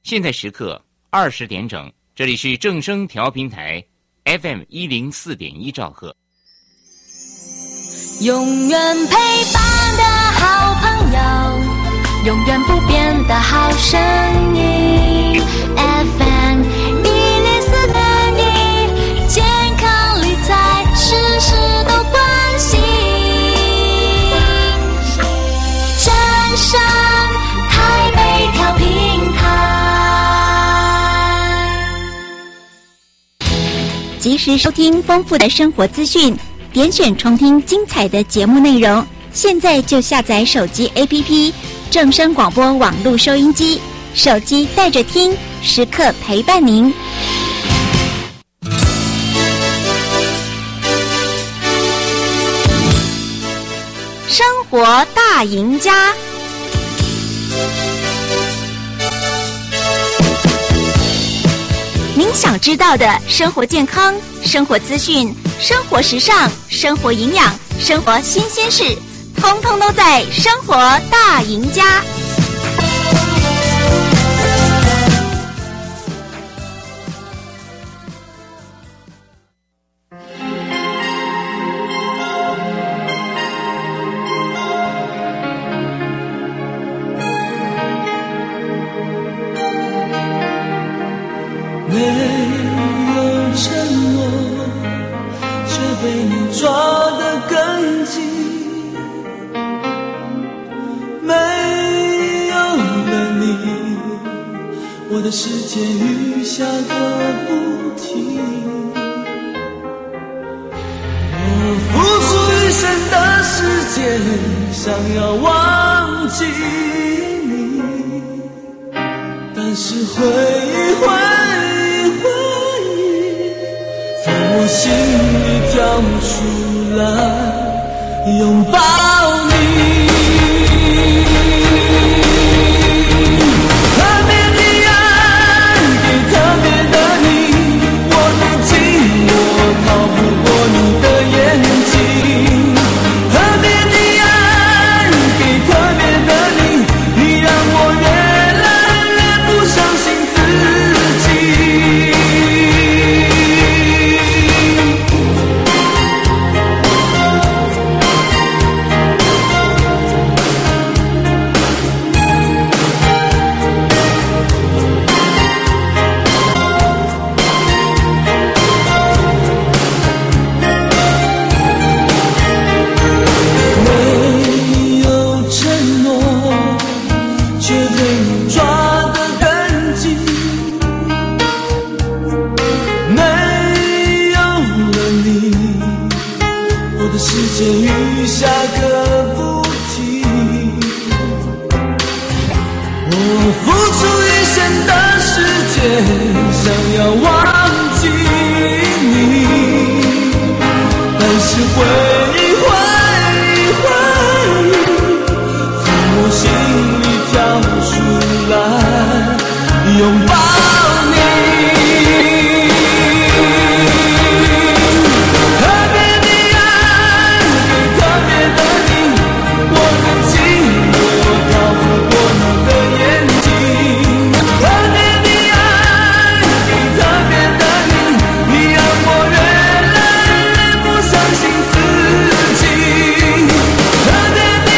现在时刻20点整，这里是正声调频台 FM104.1兆赫。 永远陪伴的好朋友，永远不变的好声音 FM104.1，健康理财事事都关心，正声台北调频台， 及时收听丰富的生活资讯，点选重听精彩的节目内容。现在就下载手机 APP 正声广播网络收音机，手机带着听，时刻陪伴您。生活大赢家，您想知道的生活健康、生活资讯、生活时尚、生活营养、生活新鲜事，通通都在《生活大赢家》。 没有承诺，却被你抓得更紧。没有了你，我的世界雨下个不停。我付出一生的时间，想要忘记你，但是回忆从我心里跳出来，拥抱你。特别的爱给特别的你，我的寂寞逃不过你的眼睛。特别的爱给特别的你，你让我越来越不相信自己。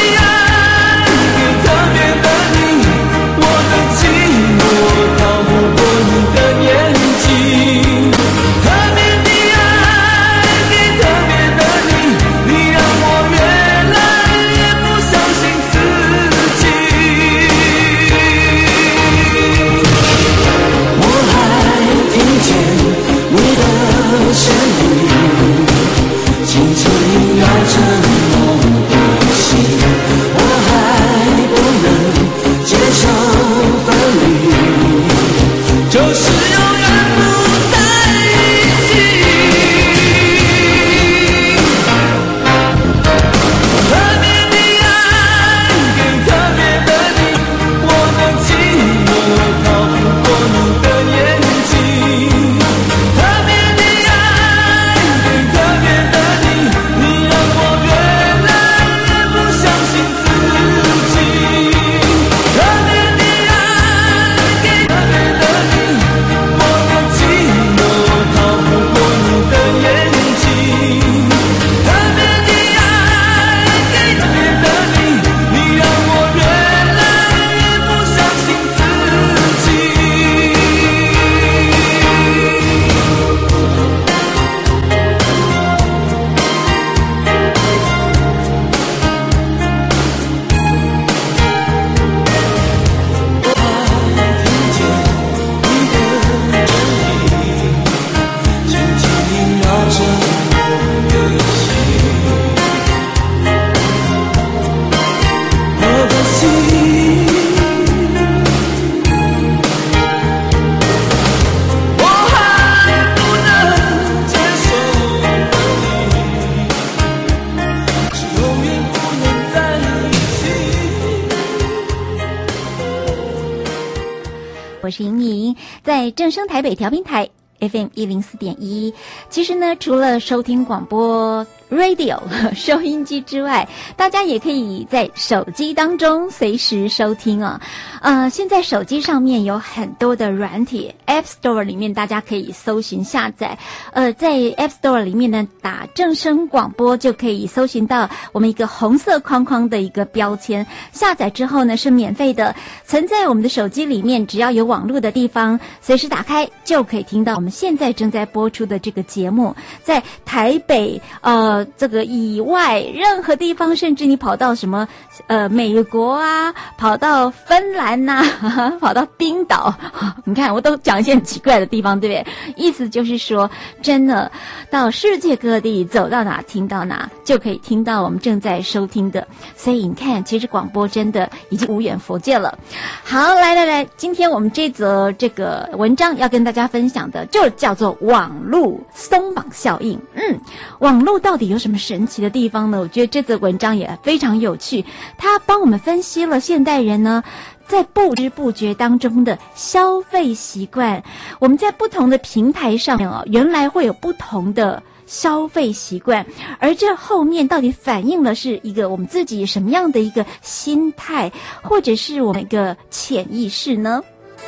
逃不我是莹莹，在正声台北调频台 FM 104.1。其实呢，除了收听广播 radio 收音机之外，大家也可以在手机当中随时收听啊。现在手机上面有很多的软体 ，App Store 里面大家可以搜寻下载。在 App Store 里面呢，打正声广播就可以搜寻到我们一个红色框框的一个标签。下载之后呢是免费的，存在我们的手机里面，只要有网络的地方，随时打开就可以听到我们现在正在播出的这个节目。在台北这个以外，任何地方，甚至你跑到什么美国啊，跑到芬兰呐，跑到冰岛，你看我都讲一些很奇怪的地方，对不对？意思就是说，真的到世界各地走到哪听到哪，就可以听到我们正在收听的。所以你看，其实广播真的已经无远弗届了。好，来，今天我们这则这个文章要跟大家分享的，就叫做网络松绑效应。网络到底有什么神奇的地方呢？我觉得这则文章也非常有趣，它帮我们分析了现代人呢在不知不觉当中的消费习惯。我们在不同的平台上面原来会有不同的消费习惯，而这后面到底反映了是一个我们自己什么样的一个心态，或者是我们一个潜意识呢？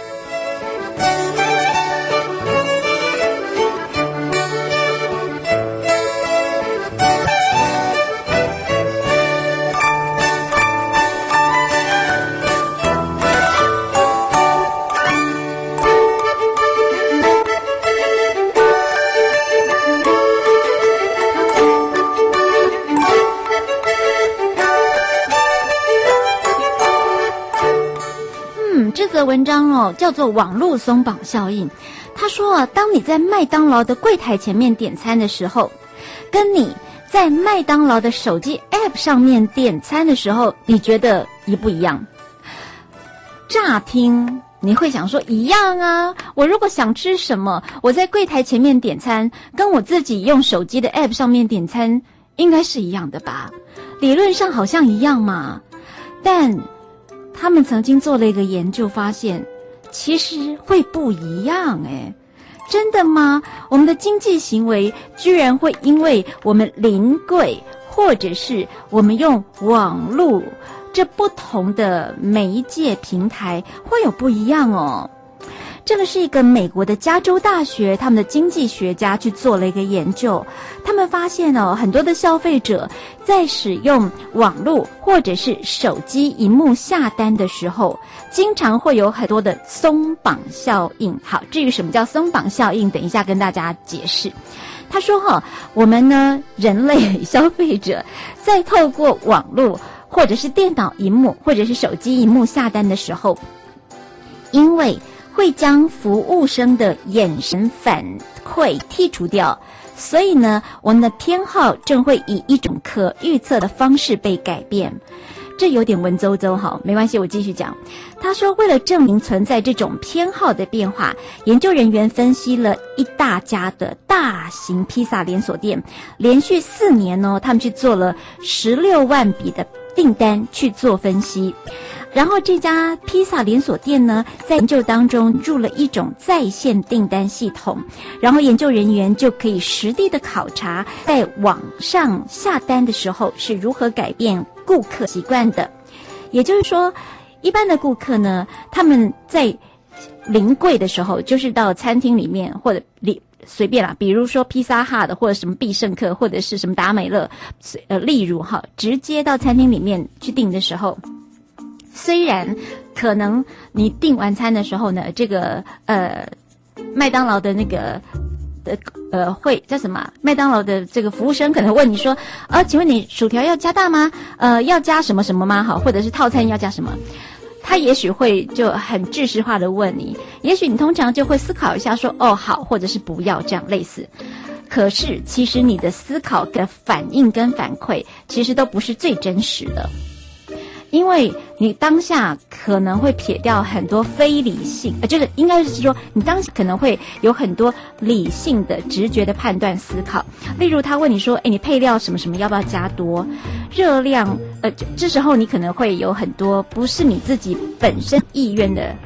这则文章叫做网络松绑效应。他说当你在麦当劳的柜台前面点餐的时候，跟你在麦当劳的手机 App 上面点餐的时候，你觉得一不一样？乍听你会想说一样啊，我如果想吃什么，我在柜台前面点餐，跟我自己用手机的 App 上面点餐应该是一样的吧，理论上好像一样嘛。但他们曾经做了一个研究，发现其实会不一样诶。真的吗？我们的经济行为居然会因为我们临柜或者是我们用网络这不同的媒介平台会有不一样哦。这个是一个美国的加州大学他们的经济学家去做了一个研究，他们发现很多的消费者在使用网络或者是手机萤幕下单的时候，经常会有很多的松绑效应。好，至于什么叫松绑效应，等一下跟大家解释。他说我们呢人类消费者在透过网络或者是电脑萤幕或者是手机萤幕下单的时候，因为会将服务生的眼神反馈剔除掉，所以呢，我们的偏好正会以一种可预测的方式被改变。这有点文绉绉哈，没关系，我继续讲。他说，为了证明存在这种偏好的变化，研究人员分析了一大家的大型披萨连锁店，连续4年他们去做了16万笔的订单去做分析。然后这家披萨连锁店呢，在研究当中入了一种在线订单系统，然后研究人员就可以实地的考察在网上下单的时候是如何改变顾客习惯的。也就是说，一般的顾客呢，他们在临柜的时候，就是到餐厅里面或者随便啦，比如说披萨哈的或者什么必胜客或者是什么达美乐，例如直接到餐厅里面去订的时候，虽然可能你订完餐的时候呢，这个麦当劳的那个会叫什么？麦当劳的这个服务生可能问你说，请问你薯条要加大吗？要加什么什么吗？好，或者是套餐要加什么？他也许会就很制式化的问你，也许你通常就会思考一下说，好，或者是不要，这样类似。可是其实你的思考的反应跟反馈其实都不是最真实的。因为你当下可能会撇掉很多非理性，就是应该是说你当下可能会有很多理性的直觉的判断思考。例如他问你说，你配料什么什么要不要加多？热量，这时候你可能会有很多不是你自己本身意愿的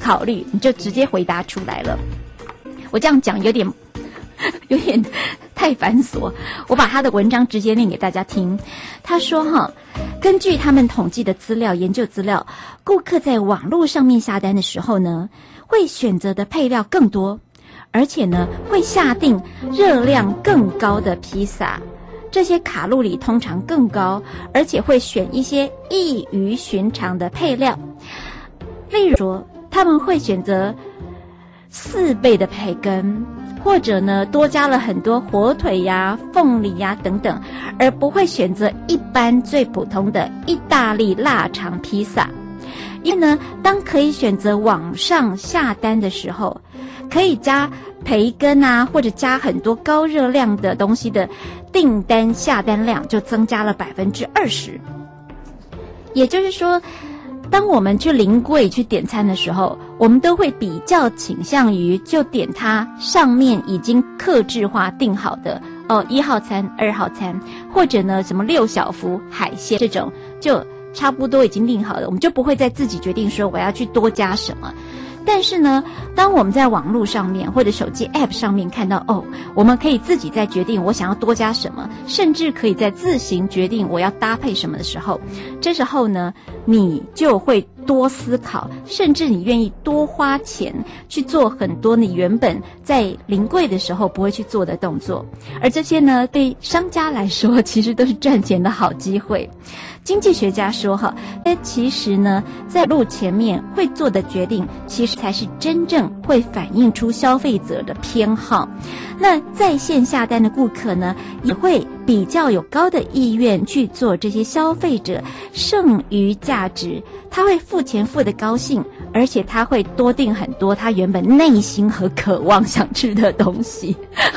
考虑，你就直接回答出来了。我这样讲有点太繁琐，我把他的文章直接念给大家听。他说根据他们统计的资料、研究资料，顾客在网络上面下单的时候呢，会选择的配料更多，而且呢，会下定热量更高的披萨。这些卡路里通常更高，而且会选一些异于寻常的配料。例如说，他们会选择4倍的培根，或者呢多加了很多火腿呀、凤梨呀等等，而不会选择一般最普通的意大利腊肠披萨。因为呢，当可以选择网上下单的时候，可以加培根啊，或者加很多高热量的东西的订单下单量就增加了20%。也就是说，当我们去临柜去点餐的时候，我们都会比较倾向于就点它上面已经客制化定好的1号餐、2号餐，或者呢什么6小福海鲜这种，就差不多已经定好了，我们就不会再自己决定说我要去多加什么。但是呢，当我们在网络上面或者手机 App 上面看到我们可以自己再决定我想要多加什么，甚至可以再自行决定我要搭配什么的时候，这时候呢，你就会多思考，甚至你愿意多花钱去做很多你原本在临柜的时候不会去做的动作。而这些呢，对商家来说其实都是赚钱的好机会。经济学家说其实呢，在路前面会做的决定，其实才是真正会反映出消费者的偏好。那在线下单的顾客呢，也会比较有高的意愿去做这些消费者剩余价值，他会付钱付得高兴，而且他会多订很多他原本内心和渴望想吃的东西。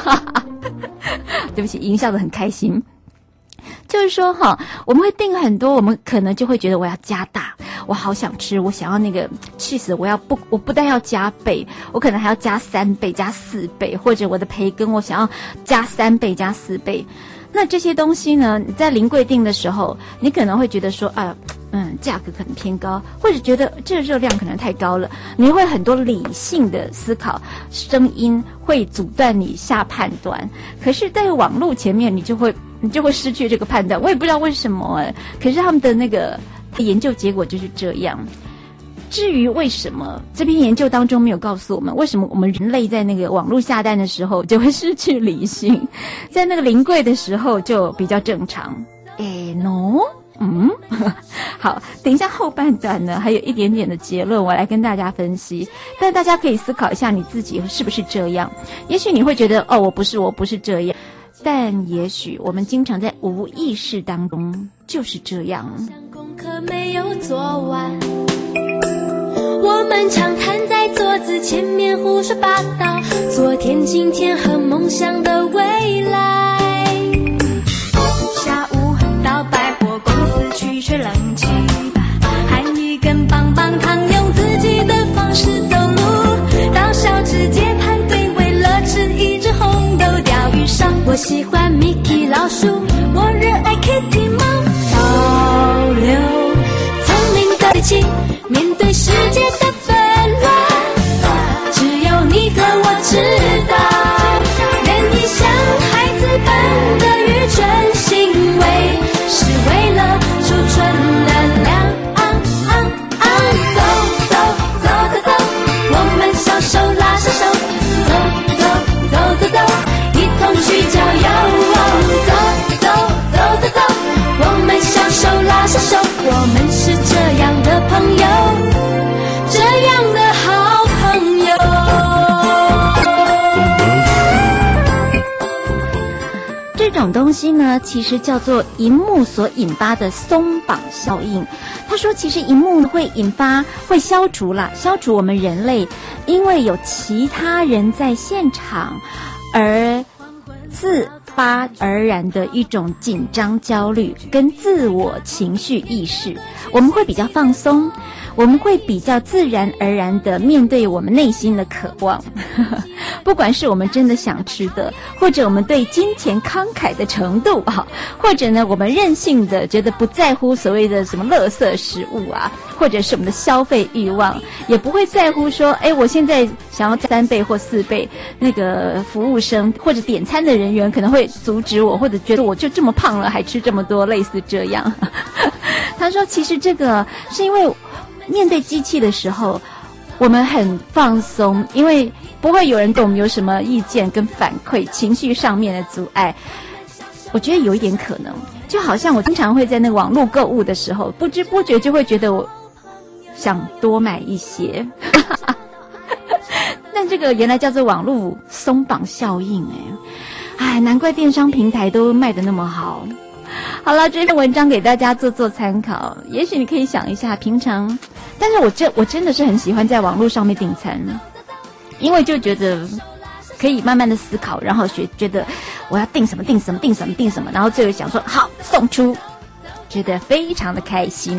对不起，营销得很开心。就是说我们会订很多，我们可能就会觉得我要加大，我好想吃，我想要那个cheese，我不但要加倍，我可能还要加3倍、加4倍，或者我的培根我想要加3倍、加4倍。那这些东西呢，你在临柜订的时候，你可能会觉得说价格可能偏高，或者觉得这个热量可能太高了，你会很多理性的思考，声音会阻断你下判断。可是在网络前面，你就会失去这个判断。我也不知道为什么可是他们的那个研究结果就是这样。至于为什么这篇研究当中没有告诉我们为什么我们人类在那个网络下单的时候就会失去理性，在那个临柜的时候就比较正常。no。好，等一下后半段呢，还有一点点的结论，我来跟大家分析。但大家可以思考一下你自己是不是这样。也许你会觉得我不是这样，但也许我们经常在无意识当中就是这样。 功课没有做完，我们常瘫在桌子前面胡说八道，昨天、今天和梦想的未来。下午到百货公司去吹冷气吧，含一根棒棒糖，用自己的方式走路到小吃街排队，为了吃一只红豆钓鱼烧。我喜欢 Mickey 老鼠，我热爱 Kitty 猫。潮流聪明的力气，面对世界的纷乱，只有你和我知道，人一像孩子般的愚蠢行为，是为了储存能量。走走走走走，我们小手拉着手，走走走走走，一同去郊游。走走走走走，我们小手拉着手，我们是这样的朋友，这样的好朋友。 这种东西呢，其实叫做荧幕所引发的松绑效应。他说其实荧幕会消除我们人类因为有其他人在现场而自发而然的一种紧张焦虑跟自我情绪意识，我们会比较放松， 我们会比较自然而然的面对我们内心的渴望，不管是我们真的想吃的，或者我们对金钱慷慨的程度啊，或者呢我们任性的觉得不在乎所谓的什么垃圾食物啊，或者是我们的消费欲望，也不会在乎说，我现在想要3倍或4倍，那个服务生或者点餐的人员可能会阻止我，或者觉得我就这么胖了还吃这么多，类似这样。他说其实这个是因为面对机器的时候我们很放松，因为不会有人对我们有什么意见跟反馈，情绪上面的阻碍。我觉得有一点可能，就好像我经常会在那个网络购物的时候，不知不觉就会觉得我想多买一些。但这个原来叫做网络松绑效应难怪电商平台都卖得那么好。好了，这篇文章给大家做参考，也许你可以想一下平常，但是我真的是很喜欢在网络上面订餐，因为就觉得可以慢慢的思考，然后觉得我要订什么，然后最后想说好送出，觉得非常的开心。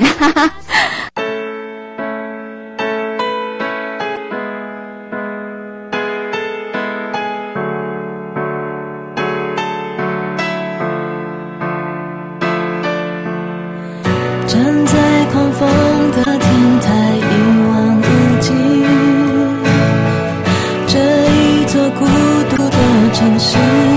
站在狂风的天台一望无际，这一座孤独的城市，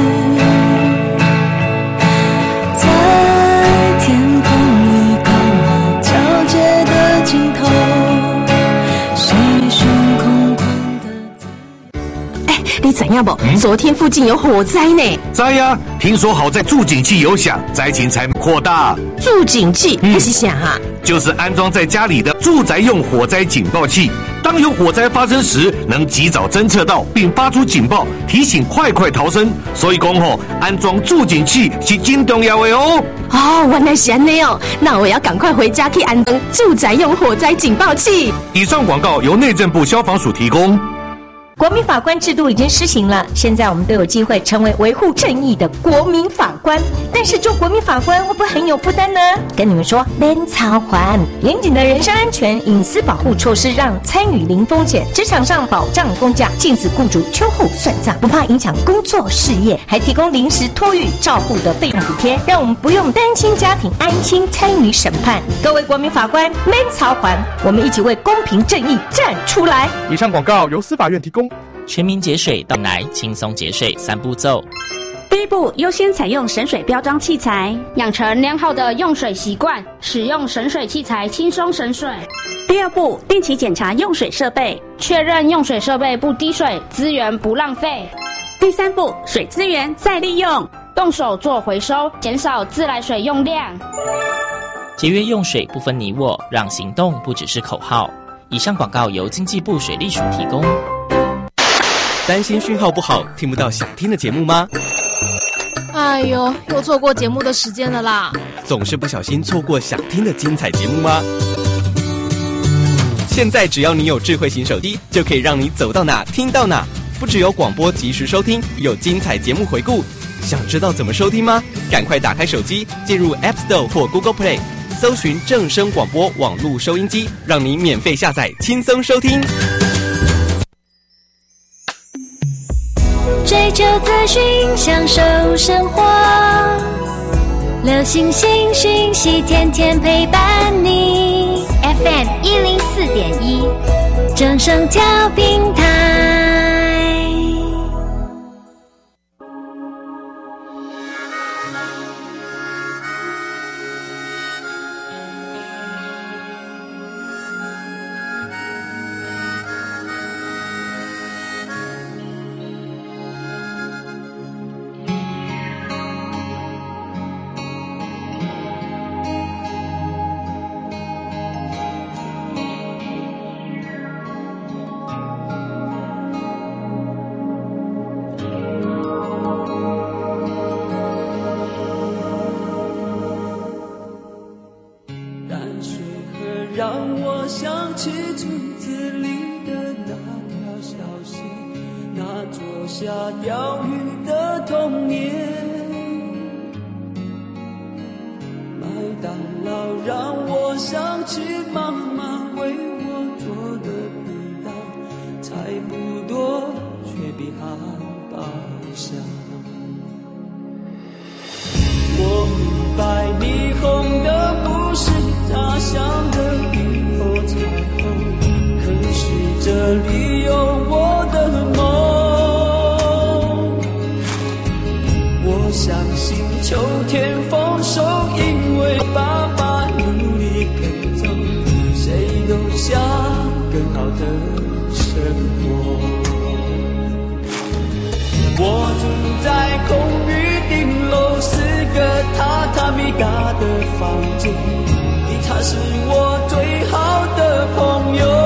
在天空里高楼交接的尽头，谁悬空旷的你知影不？昨天附近有火灾呢。 知呀，听说好在助警器有响，灾情才扩大。 助警器那是啥啊？ 就是安装在家里的住宅用火灾警报器，当有火灾发生时，能及早侦测到并发出警报，提醒快逃生。所以讲安装助警器是真重要的哦。 原来是这样哦，那我要赶快回家去安装住宅用火灾警报器。 以上广告由内政部消防署提供。 国民法官制度已经施行了，现在我们都有机会成为维护正义的国民法官。但是做国民法官会不会很有负担呢？跟你们说，免操烦，严谨的人身安全、隐私保护措施让参与零风险，职场上保障公假，禁止雇主秋后算账，不怕影响工作事业，还提供临时托育照护的费用补贴，让我们不用担心家庭，安心参与审判。各位国民法官，免操烦，我们一起为公平正义站出来。 以上广告由司法院提供。 全民节水到来，轻松节水3步骤。 第一步，优先采用省水标章器材， 养成良好的用水习惯，使用省水器材轻松省水。 第二步，定期检查用水设备， 确认用水设备不滴水，资源不浪费。 第三步，水资源再利用， 动手做回收，减少自来水用量。 节约用水不分你我，让行动不只是口号。以上广告由经济部水利署提供。 担心讯号不好，听不到想听的节目吗？ 哎呦，又错过节目的时间了啦！ 总是不小心错过想听的精彩节目吗？现在只要你有智慧型手机，就可以让你走到哪听到哪。不只有广播及时收听，有精彩节目回顾。想知道怎么收听吗？赶快打开手机，进入 App Store 或 Google Play， 搜寻正声广播网络收音机，让你免费下载，轻松收听。 追求资讯，享受生活，流行新讯息，天天陪伴你。FM 104.1，正声调频台。 让我想起村子里的那条小溪，那坐下钓鱼的童年。麦当劳让我想起妈妈为这里有我的梦。我相信秋天丰收，因为爸爸努力耕种，谁都想更好的生活。我住在公寓顶楼，4个榻榻米大的房间，吉他是我最好的朋友。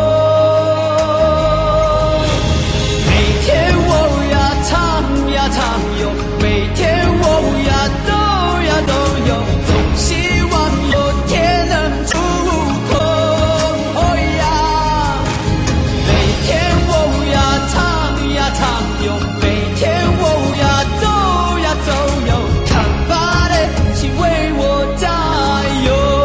每天我呀唱呀唱哟，每天我呀走呀走哟，总希望有天能出口。哦呀，每天我呀唱呀唱哟，每天我呀走呀走哟，看爸的请为我加油。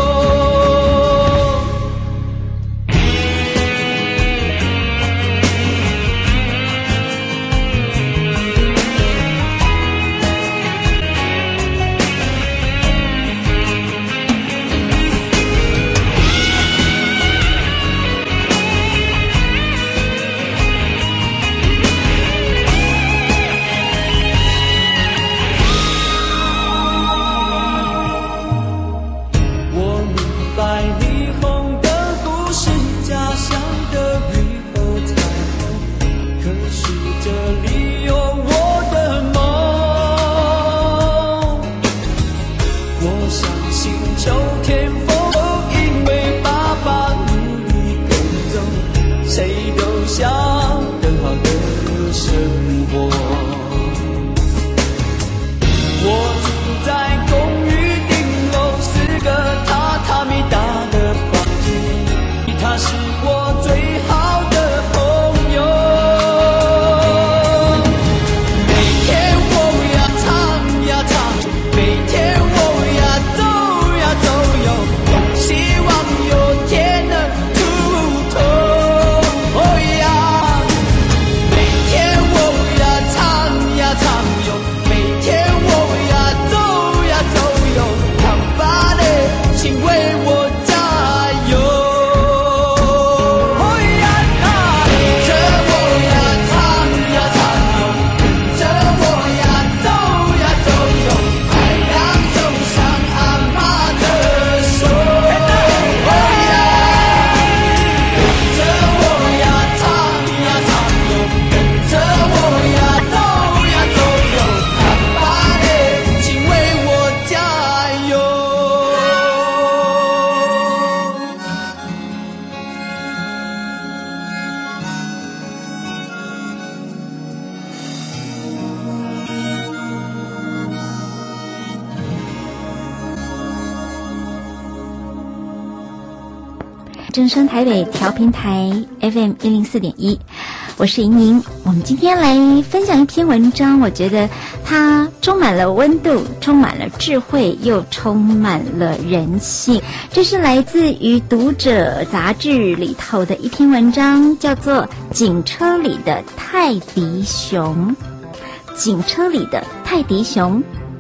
正声台北调频台 FM 104.1，我是莹莹。我们今天来分享一篇文章，我觉得它充满了温度，充满了智慧，又充满了人性。这是来自于《读者》杂志里头的一篇文章，叫做《警车里的泰迪熊》。警车里的泰迪熊，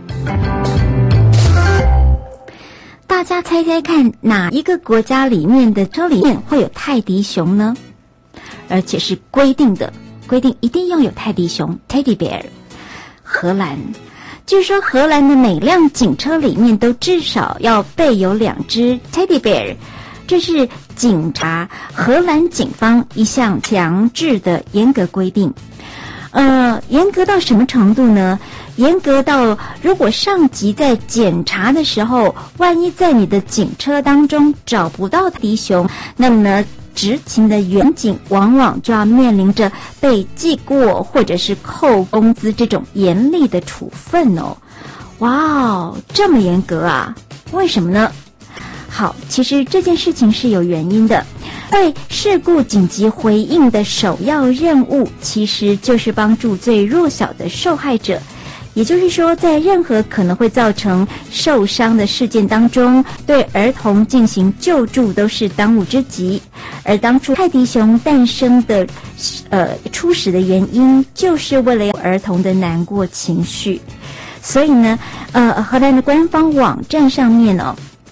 大家猜猜看，哪一个国家里面的车里面会有泰迪熊呢？而且是规定一定要有泰迪熊 Teddy Bear。 荷兰，据说荷兰的每辆警车里面都至少要备有2只 Teddy Bear， 这是荷兰警方一项强制的严格规定。严格到什么程度呢？严格到如果上级在检查的时候，万一在你的警车当中找不到泰迪熊，那么呢，执勤的员警往往就要面临着被记过或者是扣工资这种严厉的处分哦。哇哦，这么严格啊？为什么呢？好，其实这件事情是有原因的。对事故紧急回应的首要任务，其实就是帮助最弱小的受害者。也就是说，在任何可能会造成受伤的事件当中，对儿童进行救助都是当务之急。而当初泰迪熊诞生的初始的原因，就是为了儿童的难过情绪。所以呢，荷兰的官方网站上面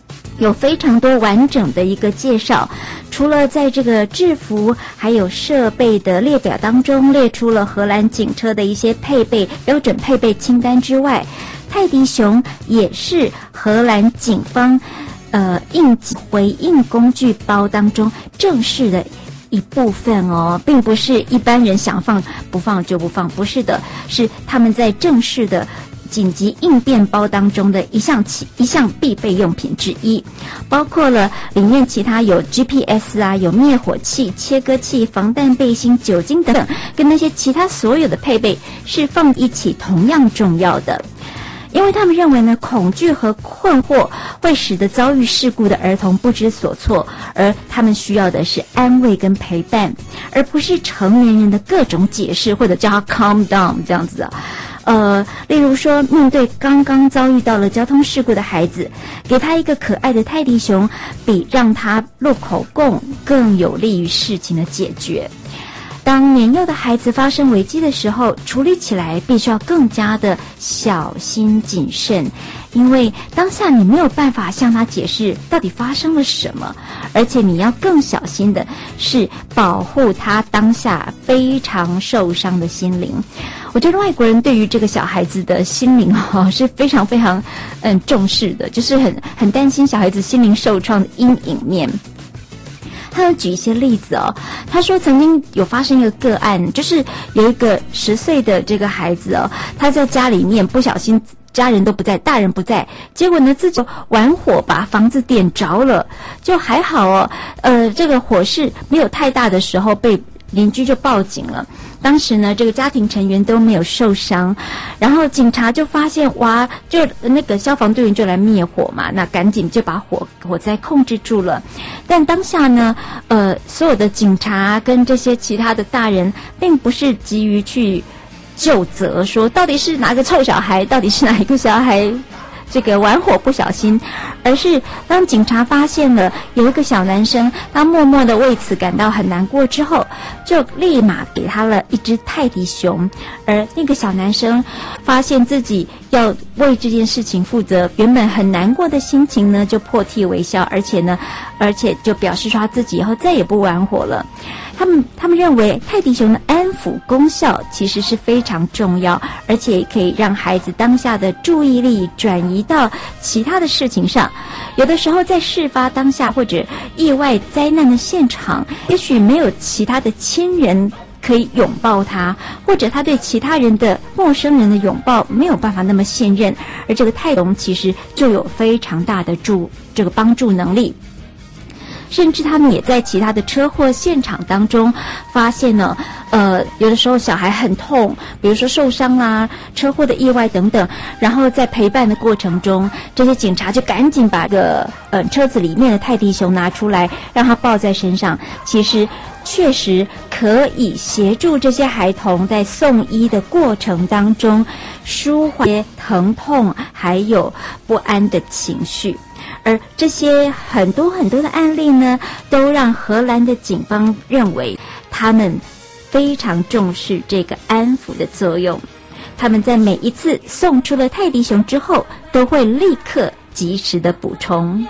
有非常多完整的一个介绍。除了在这个制服还有设备的列表当中列出了荷兰警车的一些标准配备清单之外，泰迪熊也是荷兰警方应急回应工具包当中正式的一部分哦，并不是一般人想放不放就不放，不是的，是他们在正式的紧急应变包当中的一项必备用品之一，包括了里面其他有 GPS 啊，有灭火器、切割器、防弹背心、酒精等等，跟那些其他所有的配备是放一起同样重要的。因为他们认为呢，恐惧和困惑会使得遭遇事故的儿童不知所措，而他们需要的是安慰跟陪伴，而不是成年人的各种解释或者叫他 calm down 这样子的。例如说，面对刚刚遭遇到了交通事故的孩子，给他一个可爱的泰迪熊，比让他录口供更有利于事情的解决。当年幼的孩子发生危机的时候，处理起来必须要更加的小心谨慎，因为当下你没有办法向他解释到底发生了什么，而且你要更小心的是保护他当下非常受伤的心灵。我觉得外国人对于这个小孩子的心灵是非常非常重视的，就是很担心小孩子心灵受创的阴影面。他有举一些例子哦，他说曾经有发生一个个案，就是有一个10岁的这个孩子哦，他在家里面不小心家人都不在，大人不在，结果呢自己玩火把房子点着了，就还好哦，这个火势没有太大的时候被邻居就报警了。当时呢，这个家庭成员都没有受伤，然后警察就发现，哇，就那个消防队员就来灭火嘛，那赶紧就把火灾控制住了。但当下呢，所有的警察跟这些其他的大人，并不是急于去究责，说到底是哪个臭小孩，到底是哪一个小孩这个玩火不小心，而是当警察发现了有一个小男生，他默默的为此感到很难过之后，就立马给他了一只泰迪熊，而那个小男生发现自己要为这件事情负责，原本很难过的心情呢就破涕为笑，而且就表示说他自己以后再也不玩火了。他们认为泰迪熊的安抚功效其实是非常重要，而且可以让孩子当下的注意力转移到其他的事情上。有的时候在事发当下或者意外灾难的现场，也许没有其他的亲人可以拥抱他，或者他对其他人的陌生人的拥抱没有办法那么信任，而这个泰迪熊其实就有非常大的这个帮助能力。甚至他们也在其他的车祸现场当中发现了，有的时候小孩很痛，比如说受伤啦、车祸的意外等等，然后在陪伴的过程中，这些警察就赶紧把车子里面的泰迪熊拿出来，让他抱在身上。其实确实可以协助这些孩童在送医的过程当中舒缓疼痛还有不安的情绪。而这些很多很多的案例呢，都让荷兰的警方认为他们非常重视这个安抚的作用。他们在每一次送出了泰迪熊之后，都会立刻及时的补充。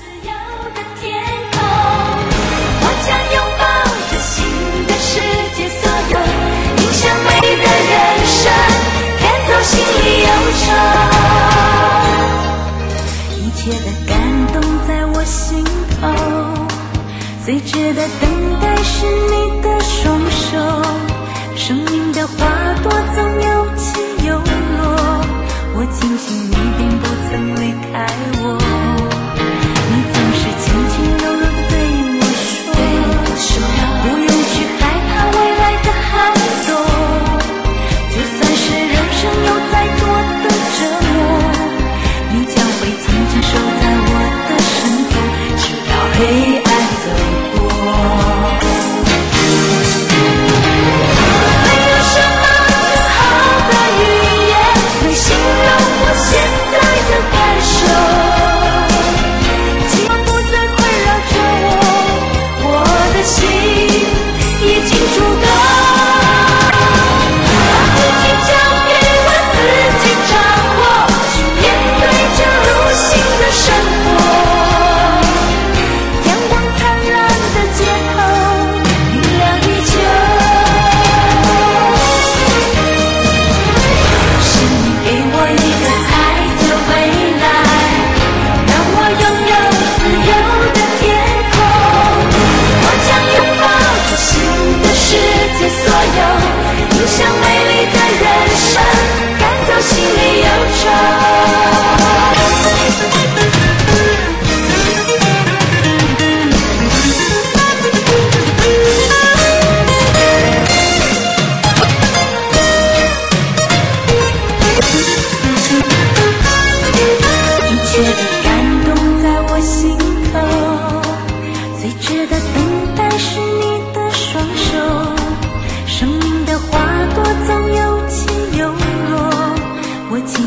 我将拥抱着新的世界，所有影响美的人生，赶走心里忧愁，一切的感动在我心头，最值得等待是你的双手，生命的花朵总有起有落，我庆幸你并不曾离开我，你总是轻轻柔柔地对我说，不用去害怕未来的寒冬，就算是人生有再多的折磨，你将会紧紧守在我的身后，直到黑暗走过。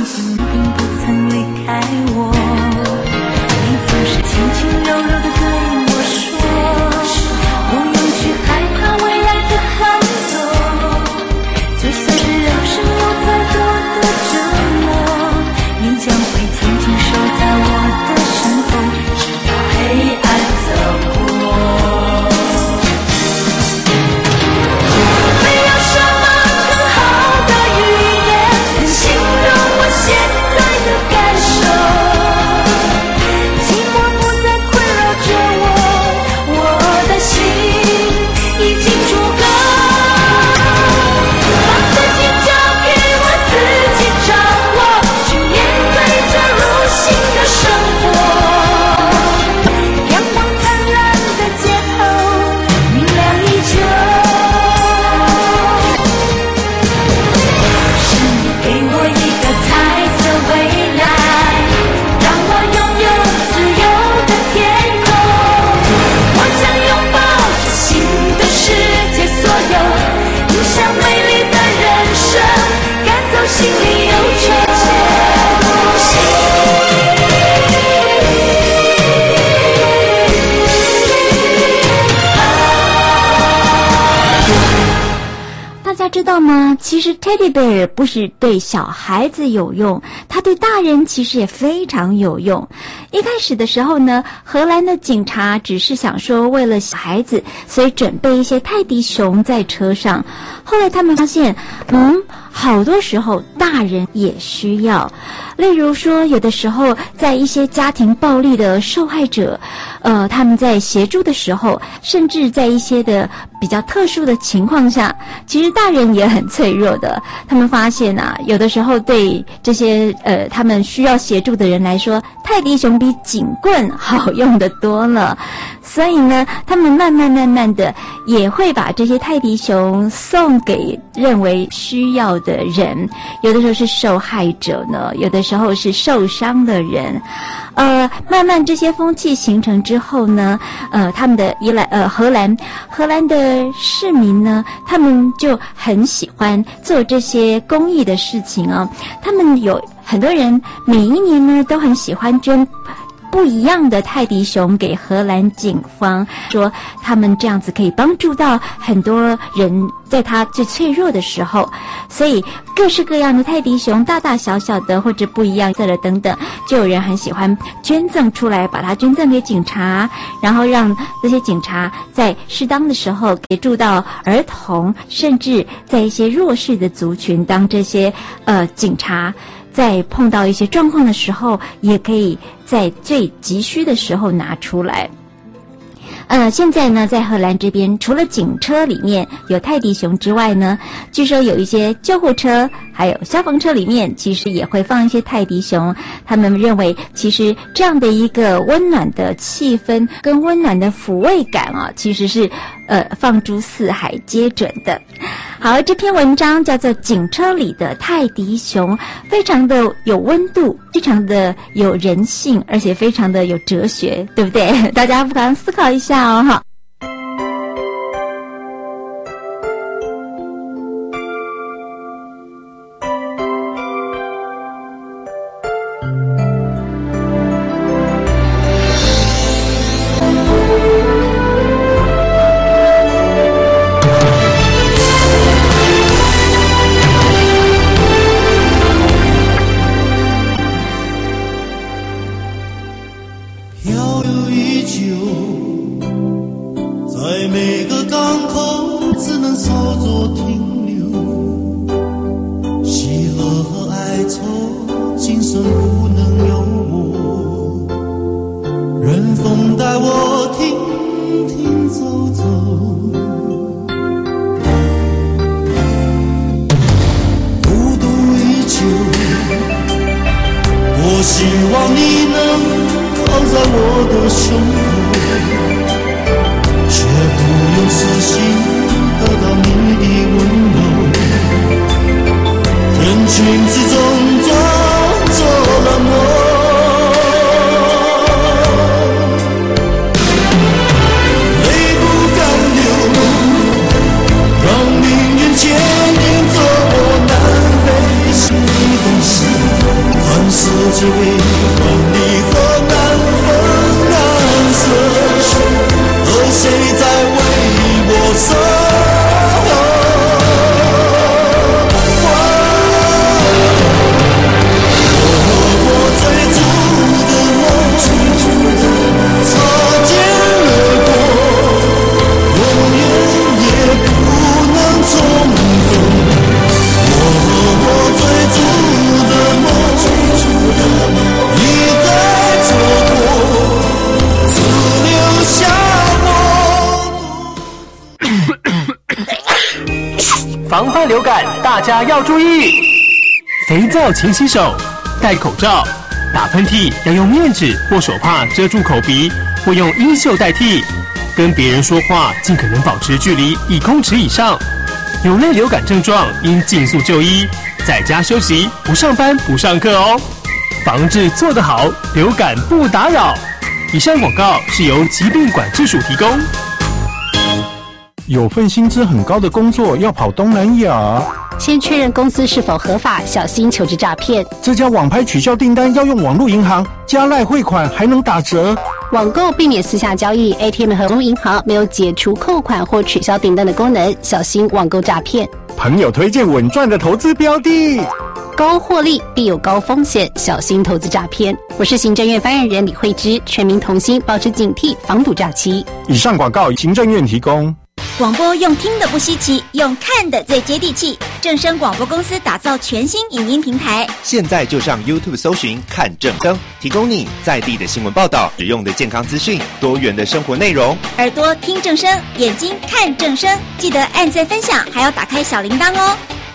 情并不曾离开我，你总是轻轻柔柔地对我说，不用去害怕未来的寒冬，就算是人生有再多的折磨，你将会紧紧守在我的身后，直到黑暗走过。 知道吗？其实 Teddy Bear 不是对小孩子有用，它对大人其实也非常有用。一开始的时候呢，荷兰的警察只是想说为了小孩子，所以准备一些泰迪熊在车上。后来他们发现，好多时候大人也需要。例如说，有的时候在一些家庭暴力的受害者，他们在协助的时候，甚至在一些的比较特殊的情况下，其实大人也很脆弱的。他们发现有的时候对这些他们需要协助的人来说，泰迪熊比警棍好用的多了。所以呢，他们慢慢的也会把这些泰迪熊送给认为需要的人，有的时候是受害者呢，有的时候是受伤的人。慢慢这些风气形成之后呢，他们的荷兰的市民呢，他们就很喜欢做这些公益的事情哦。他们有很多人每一年呢都很喜欢捐不一样的泰迪熊给荷兰警方，说他们这样子可以帮助到很多人在他最脆弱的时候。所以各式各样的泰迪熊，大大小小的或者不一样色的等等，就有人很喜欢捐赠出来，把它捐赠给警察，然后让这些警察在适当的时候给助到儿童，甚至在一些弱势的族群，当这些警察在碰到一些状况的时候，也可以在最急需的时候拿出来。现在呢，在荷兰这边，除了警车里面有泰迪熊之外呢，据说有一些救护车还有消防车里面其实也会放一些泰迪熊。他们认为其实这样的一个温暖的气氛跟温暖的抚慰感其实是放诸四海皆准的。好，这篇文章叫做《警车里的泰迪熊》，非常的有温度，非常的有人性，而且非常的有哲学，对不对？大家不妨思考一下哦，哈。 牵引着我南北行的时光。 只为黄鹂和南风难舍，而谁在为我守？ 防范流感，大家要注意：肥皂勤洗手，戴口罩，打喷嚏要用面纸或手帕遮住口鼻，或用衣袖代替。跟别人说话尽可能保持距离1公尺以上。有类流感症状应尽速就医，在家休息，不上班不上课哦。防治做得好，流感不打扰。以上广告是由疾病管制署提供。 有份薪资很高的工作要跑东南亚， 先确认公司是否合法，小心求职诈骗。 这家网拍取消订单要用网络银行，加赖汇款还能打折。 网购避免私下交易 ，ATM 和网络银行没有解除扣款或取消订单的功能，小心网购诈骗。 朋友推荐稳赚的投资标的， 高获利必有高风险，小心投资诈骗。我是行政院发言人李慧芝，全民同心，保持警惕，防堵诈欺。 以上广告行政院提供。 广播用听的不稀奇，用看的最接地气。正声广播公司打造全新影音平台， 现在就上 YouTube 搜寻看正声，提供你在地的新闻报道、实用的健康资讯、多元的生活内容。 耳朵听正声，眼睛看正声，记得按赞分享，还要打开小铃铛哦。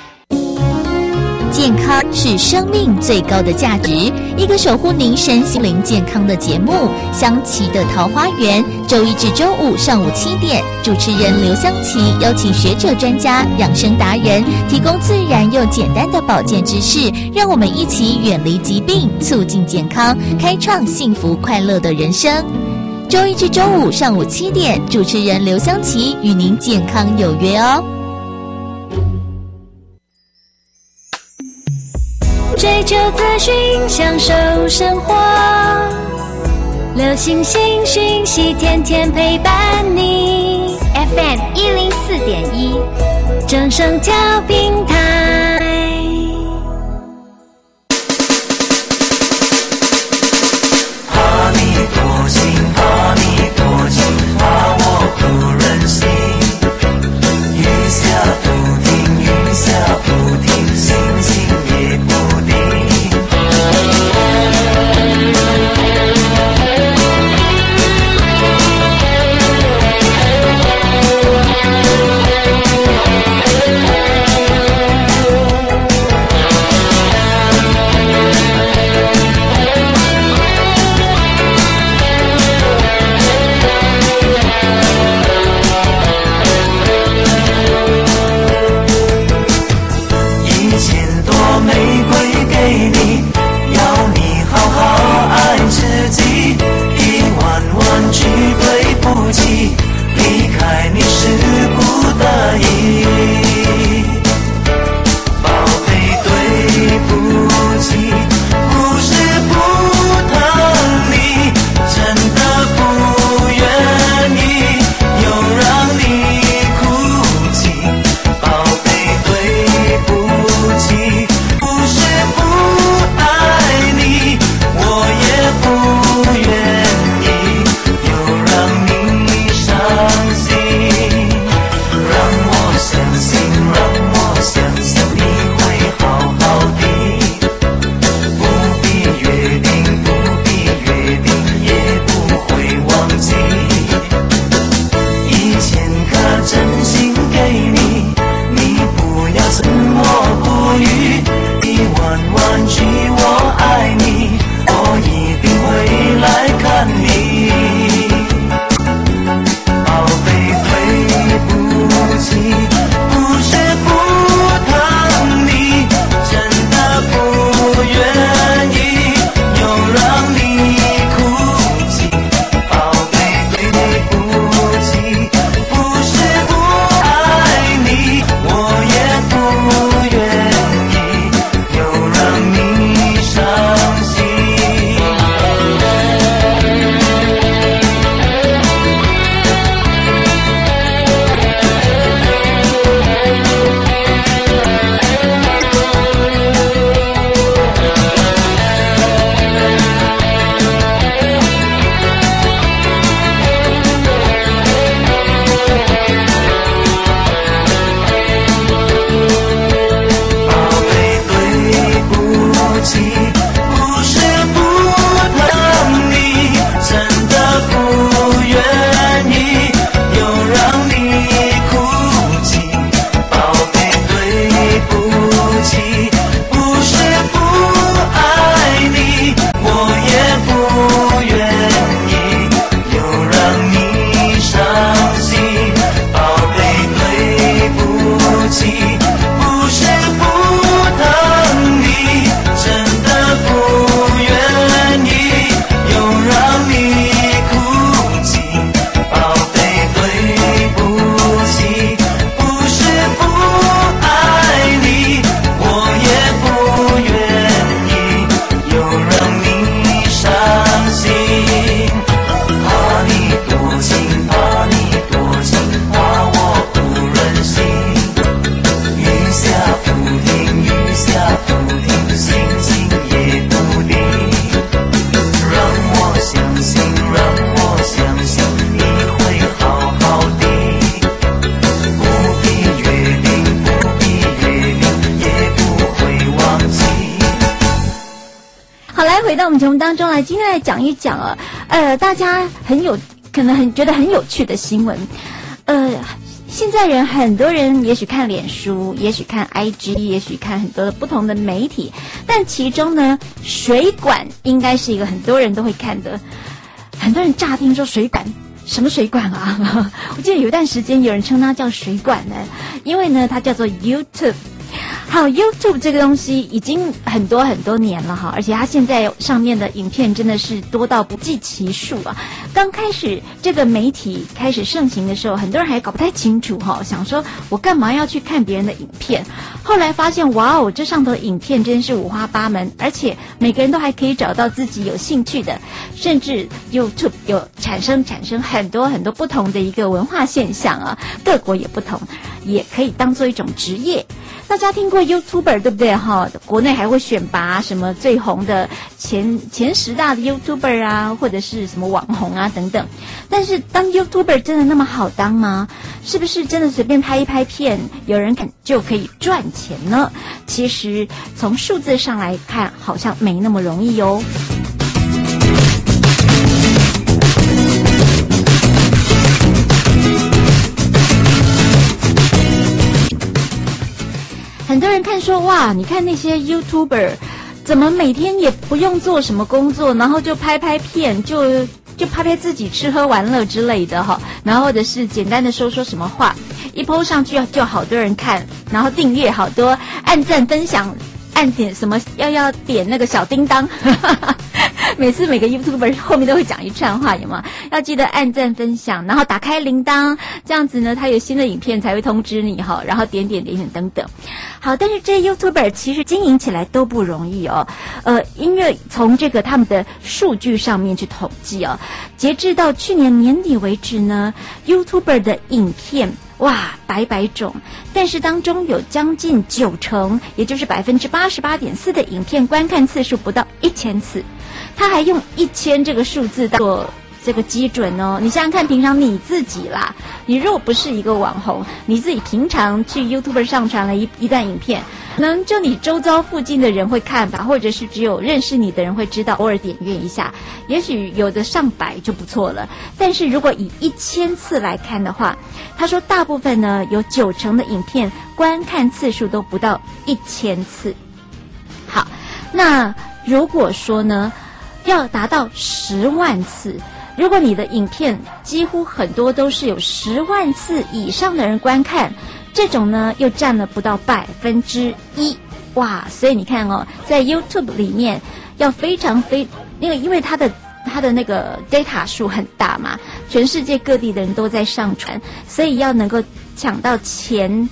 健康是生命最高的价值，一个守护您身心灵健康的节目《香琪的桃花源》，周一至周五上午7点，主持人刘香琪邀请学者专家、养生达人，提供自然又简单的保健知识，让我们一起远离疾病，促进健康，开创幸福快乐的人生。周一至周五上午7点，主持人刘香琪与您健康有约哦。 追求资讯，享受生活，流行新讯息，天天陪伴你。FM 104.1，正声调频台。 阿弥陀心，阿弥陀经，阿我不忍心。雨下不停，雨下不停，心情也不定。 回到我们节目当中来，今天来讲一讲大家可能很觉得很有趣的新闻。现在很多人也许看脸书，也许看 IG， 也许看很多的不同的媒体，但其中呢，水管应该是一个很多人都会看的。很多人乍听说水管，什么水管啊？我记得有一段时间有人称它叫水管呢，因为呢它叫做 YouTube。好 ，YouTube 这个东西已经很多年了哈，而且它现在上面的影片真的是多到不计其数啊。刚开始这个媒体开始盛行的时候，很多人还搞不太清楚哈，想说我干嘛要去看别人的影片？后来发现，哇哦，这上头的影片真是五花八门，而且每个人都还可以找到自己有兴趣的，甚至 YouTube 有产生很多不同的一个文化现象啊，各国也不同，也可以当做一种职业。大家听过 YouTuber 对不对哈？国内还会选拔什么最红的前10大的 YouTuber 啊，或者是什么网红啊等等。但是当 YouTuber 真的那么好当吗？是不是真的随便拍一拍片，有人看就可以赚钱呢？其实从数字上来看，好像没那么容易哦。很多人看说，哇，你看那些 YouTuber 怎么每天也不用做什么工作，然后就拍拍片，就拍自己吃喝玩乐之类的哈，然后或者是简单的说什么话，一 po 上去就好多人看，然后订阅好多，按赞分享，按点什么要点那个小叮当。每次每个 YouTuber 后面都会讲一串话，有吗？要记得按赞分享，然后打开铃铛，这样子呢，他有新的影片才会通知你哈，然后点等等。好，但是这些 YouTuber 其实经营起来都不容易哦。因为从这个他们的数据上面去统计哦，截至到去年年底为止呢 ，YouTuber 的影片哇，百种，但是当中有将近90%，也就是88.4%的影片观看次数不到1000次。他还用1000这个数字当做这个基准哦。你想想看，平常你自己啦，你如果不是一个网红，你自己平常去 YouTube 上传了一段影片，可能就你周遭附近的人会看吧，或者是只有认识你的人会知道，偶尔点阅一下，也许有的上百就不错了。但是如果以1000次来看的话，他说大部分呢有90%的影片观看次数都不到1000次。好，那如果说呢要达到10万次，如果你的影片几乎很多都是有10万次以上的人观看，这种呢又占了不到1%，哇！所以你看哦，在 YouTube 里面要非常因为它的那个 data 数很大嘛，全世界各地的人都在上传，所以要能够抢到前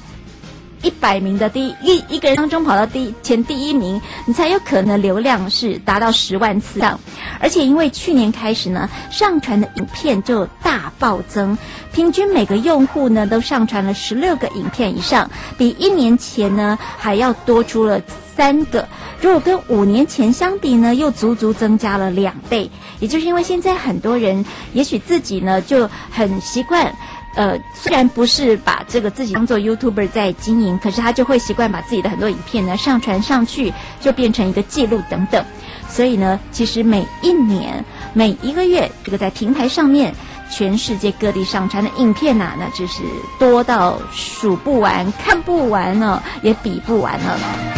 100名的一个人当中跑到前第1名，你才有可能流量是达到10万次上。而且因为去年开始呢，上传的影片就大暴增，平均每个用户呢都上传了16个影片以上，比1年前呢还要多出了3个。如果跟5年前相比呢，又足增加了2倍。也就是因为现在很多人也许自己呢就很习惯。虽然不是把这个自己当做 YouTuber 在经营，可是他就会习惯把自己的很多影片呢上传上去，就变成一个记录等等。所以呢，其实每1年、每1个月，这个在平台上面，全世界各地上传的影片啊，那就是多到数不完、看不完了，也比不完了。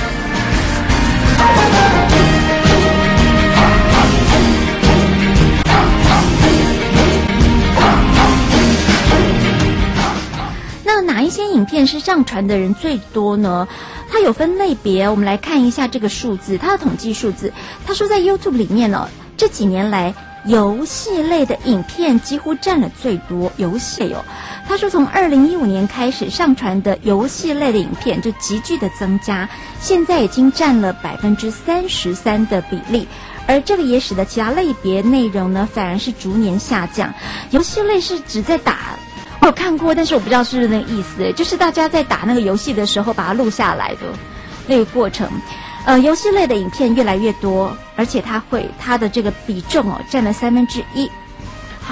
那哪一些影片是上传的人最多呢？它有分类别，我们来看一下这个数字，它的统计数字。他说在 YouTube 里面呢，这几年来游戏类的影片几乎占了最多。游戏哦，他说从2015年开始上传的游戏类的影片就急剧的增加，现在已经占了33%的比例。而这个也使得其他类别内容呢，反而是逐年下降。游戏类是指在打。我有看过，但是我不知道是不是那个意思，就是大家在打那个游戏的时候把它录下来的那个过程。游戏类的影片越来越多，而且它的这个比重哦占了1/3。好，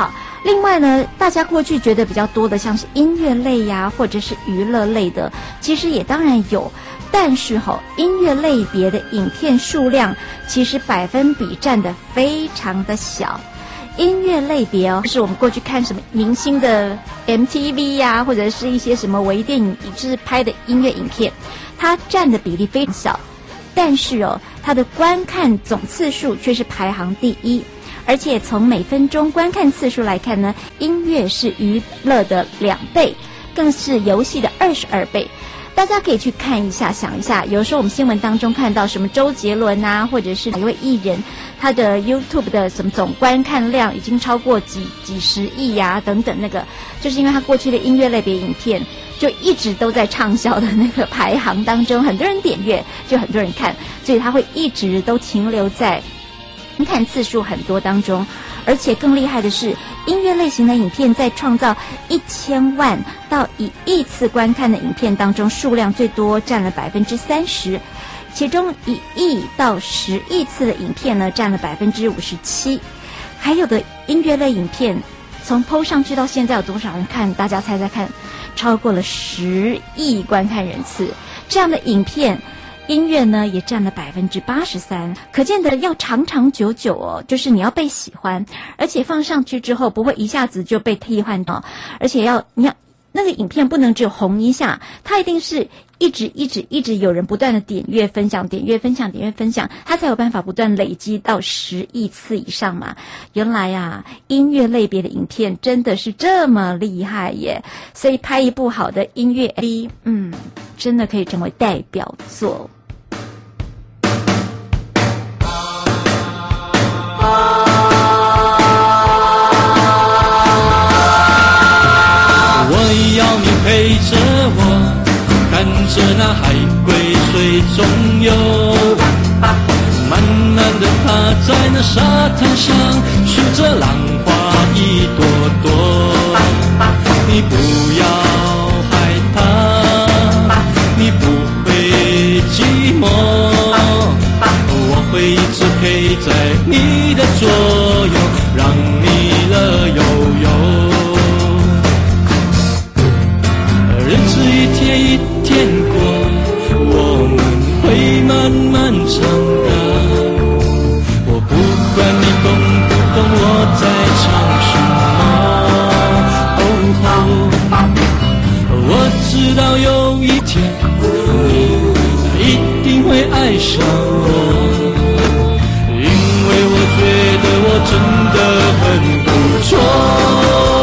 另外呢，大家过去觉得比较多的，像是音乐类呀，或者是娱乐类的，其实也当然有，但是音乐类别的影片数量其实百分比占得非常的小。音乐类别就是我们过去看什么明星的 MTV 呀，或者是一些什么微电影，就是拍的音乐影片，它占的比例非常小，但是它的观看总次数却是排行第一。而且从每分钟观看次数来看呢，音乐是娱乐的2倍，更是游戏的22倍。大家可以去看一下，想一下，有时候我们新闻当中看到什么周杰伦啊，或者是哪一位艺人，他的 YouTube 的什么总观看量已经超过几十亿呀，等等，那个就是因为他过去的音乐类别影片就一直都在畅销的那个排行当中，很多人点阅，就很多人看，所以他会一直都停留在看次数很多当中。而且更厉害的是，音乐类型的影片在创造1000万到1亿次观看的影片当中，数量最多占了30%，其中1亿到10亿次的影片呢占了57%。还有的音乐类影片从 PO 上去到现在有多少人看？大家猜猜看，超过了10亿观看人次。这样的影片音乐呢也占了83%，可见的要长长久久就是你要被喜欢，而且放上去之后不会一下子就被替换到，而且你要那个影片不能只有红一下，它一定是一直有人不断的点阅分享，它才有办法不断累积到10亿次以上嘛。原来啊，音乐类别的影片真的是这么厉害耶！所以拍一部好的音乐 MV，真的可以成为代表作。 我要你陪着我，看着那海龟水中游，慢慢地趴在那沙滩上，数着浪花一朵朵。你不要害怕，你不会寂寞，我会一直陪在你的左右，让你乐悠悠。日子一天一天过，我们会慢慢长大。我不管你懂不懂我在唱什么，我知道有一天你一定会爱上我，因为我觉得我真的很不错。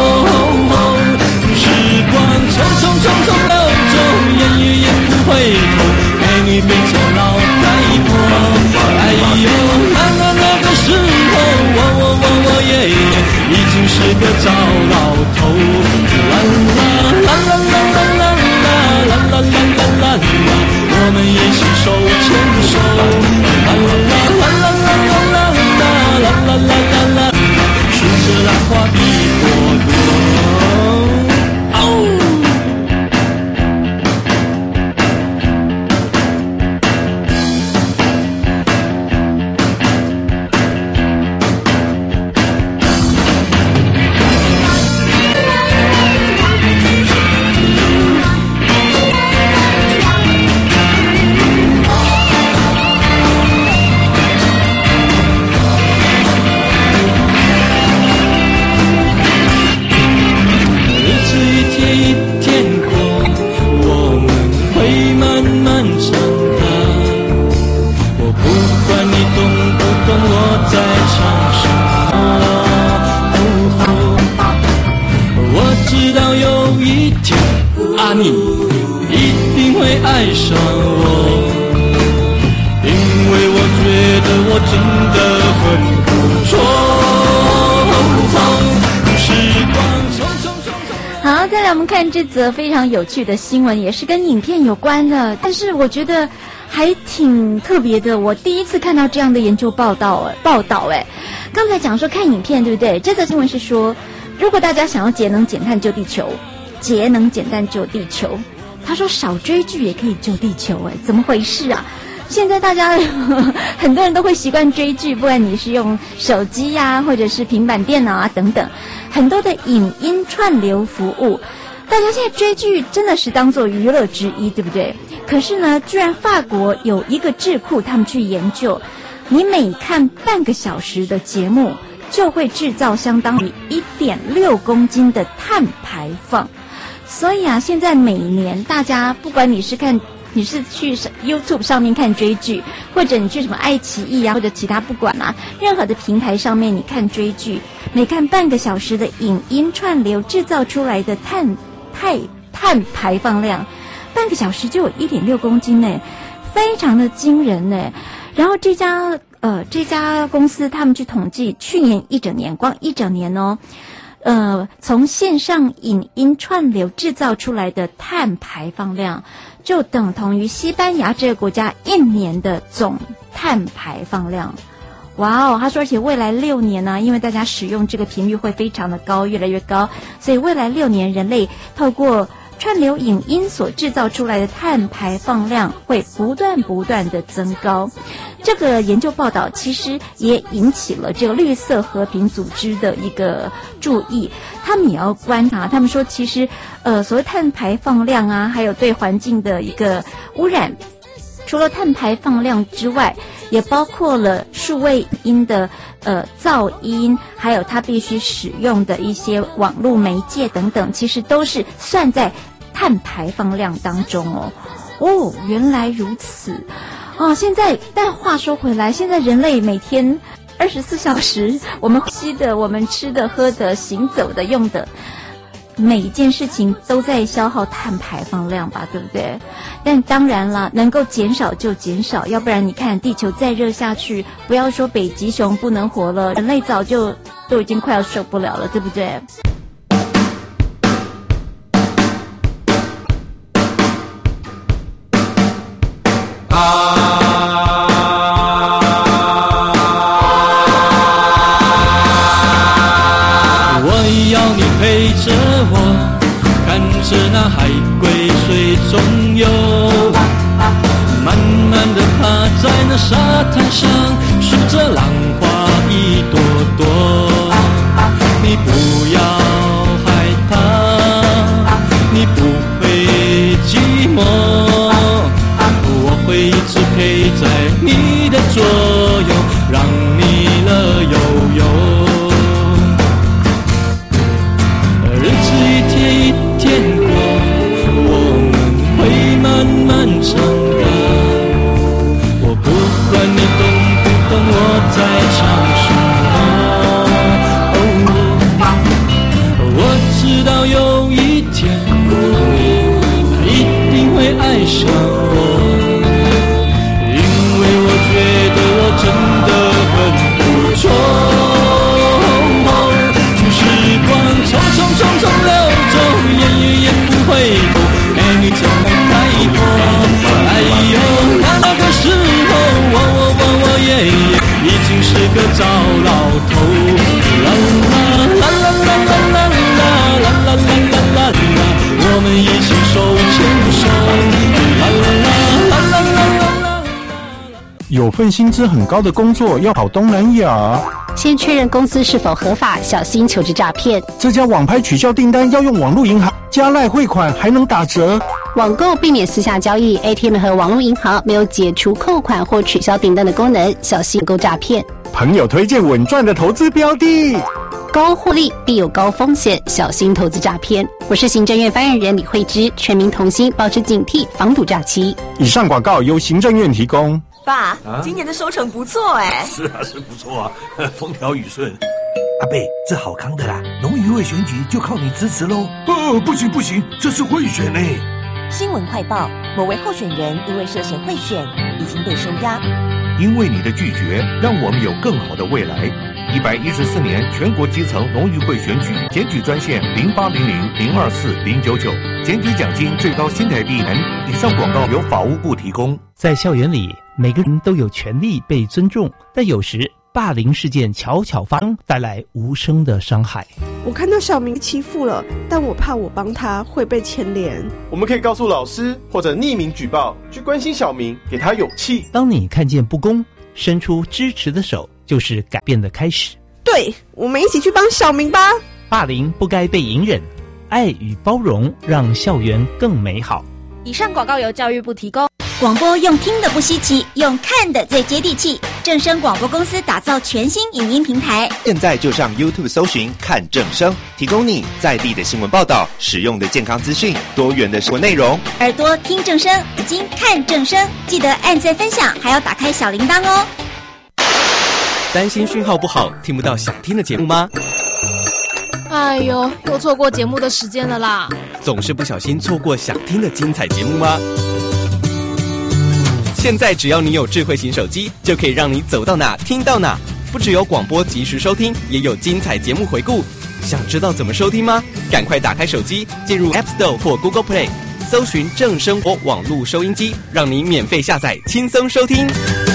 时光匆匆流走，烟雨也不回头，陪你变成老太婆。哎呦，那个时候，我也已经是个糟老头。啦啦啦啦啦啦啦啦啦啦啦，我们也是手牵手。啦啦啦啦啦啦啦啦啦啦，数着浪花一朵朵。你一定会爱上我，因为我觉得我真的很不错。时光好，再来我们看这则非常有趣的新闻，也是跟影片有关的，但是我觉得还挺特别的。我第一次看到这样的研究报道。刚才讲说看影片，对不对？这则新闻是说，如果大家想要节能减碳救地球，节能减碳救地球，他说少追剧也可以救地球，怎么回事啊？ 现在大家很多人都会习惯追剧，不管你是用手机呀，或者是平板电脑啊等等，很多的影音串流服务，大家现在追剧真的是当作娱乐之一，对不对？可是呢，居然法国有一个智库，他们去研究，你每看半个小时的节目，就会制造相当于1.6公斤的碳排放。所以啊，现在每年大家不管你是去 YouTube 上面看追剧，或者你去什么爱奇艺啊，或者其他不管啊，任何的平台上面你看追剧，每看半个小时的影音串流制造出来的碳排放量，半个小时就有1.6公斤呢，非常的惊人呢。然后这家公司他们去统计去年一整年，光一整年哦，从线上影音串流制造出来的碳排放量，就等同于西班牙这个国家1年的总碳排放量。哇哦，他说，而且未来6年呢，因为大家使用这个频率会非常的高，越来越高，所以未来6年人类透过串流影音所制造出来的碳排放量会不断的增高。这个研究报道其实也引起了这个绿色和平组织的一个注意，他们也要观察，他们说其实所谓碳排放量啊，还有对环境的一个污染，除了碳排放量之外，也包括了数位音的噪音，还有它必须使用的一些网络媒介等等，其实都是算在碳排放量当中哦。哦，原来如此哦。现在，但话说回来，现在人类每天24小时，我们吸的、我们吃的、喝的、行走的、用的，每一件事情都在消耗碳排放量吧，对不对？但当然了，能够减少就减少，要不然你看地球再热下去，不要说北极熊不能活了，人类早就都已经快要受不了了，对不对？ 我要你陪着我，看着那海龟水中游，慢慢地趴在那沙滩上，数着浪花一朵朵。你不要害怕，你不会寂寞，我会一直陪在你的左右，让你乐悠悠。日子一天一天过，我们会慢慢长大。我不管你懂不懂我在唱什么，我知道有一天你一定会爱上我，因为我觉得我真的很不错。匆匆流走，也不回头，陪你走太多。哎呦，那个时候，我爷爷已经是个糟老头。啦啦啦啦啦啦啦啦啦啦啦，我们一起手牵手。啦啦啦啦啦啦。 有份薪资很高的工作要跑东南亚。 先确认公司是否合法，小心求职诈骗。 这家网拍取消订单要用网络银行，加赖汇款还能打折。 网购避免私下交易 ，ATM 和网络银行没有解除扣款或取消订单的功能，小心购诈骗。 朋友推荐稳赚的投资标的， 高获利必有高风险，小心投资诈骗。我是行政院发言人李慧芝，全民同心，保持警惕，防堵诈欺。 以上广告由行政院提供。 爸，今年的收成不错哎。 是啊，是不错啊，风调雨顺。阿贝，这好康的啦，农渔会选举就靠你支持喽。不行，这是贿选嘞。 新闻快报：某位候选人因为涉嫌贿选，已经被收押。 因为你的拒绝，让我们有更好的未来。114年全国基层农渔会选举检举专线0800-024-099，检举奖金最高新台币1,000。以上广告由法务部提供。 在校园里，每个人都有权利被尊重，但有时霸凌事件悄悄发生，带来无声的伤害。 我看到小明欺负了，但我怕我帮他会被牵连。 我们可以告诉老师，或者匿名举报，去关心小明，给他勇气。 当你看见不公，伸出支持的手，就是改变的开始。 对，我们一起去帮小明吧。 霸凌不该被隐忍，爱与包容让校园更美好。 以上广告由教育部提供。 广播用听的不稀奇，用看的最接地气。正声广播公司打造全新影音平台， 现在就上 YouTube 搜寻看正声，提供你在地的新闻报道、实用的健康资讯、多元的生活内容。 耳朵听正声，眼睛看正声，记得按赞分享，还要打开小铃铛哦。 担心讯号不好，听不到想听的节目吗？ 哎呦，又错过节目的时间了啦！ 总是不小心错过想听的精彩节目吗？现在只要你有智慧型手机，就可以让你走到哪听到哪。不只有广播及时收听，也有精彩节目回顾。想知道怎么收听吗？赶快打开手机，进入 App Store 或 Google Play， 搜寻正生活网络收音机，让你免费下载，轻松收听。